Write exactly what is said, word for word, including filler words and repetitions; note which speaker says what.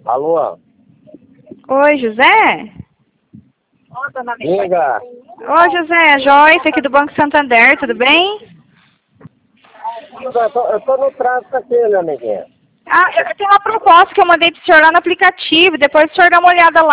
Speaker 1: Alô?
Speaker 2: Oi, José?
Speaker 1: Diga.
Speaker 2: Oi, José, é Joyce aqui do Banco Santander, tudo bem?
Speaker 1: Eu tô, eu tô no trânsito aqui, meu amiguinho.
Speaker 2: Ah, eu tenho uma proposta que eu mandei pro senhor lá no aplicativo, depois o senhor dá uma olhada lá.